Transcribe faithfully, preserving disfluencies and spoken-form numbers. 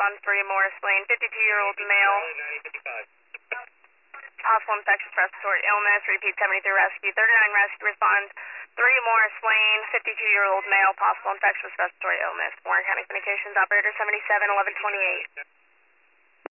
respond three Morris Lane, fifty-two-year-old male. Possible infectious respiratory illness, repeat seventy-three rescue, thirty-nine rescue, respond three Morris Lane, fifty-two-year-old male, possible infectious respiratory illness. Warren County Communications, operator seventy-seven eleven twenty-eight.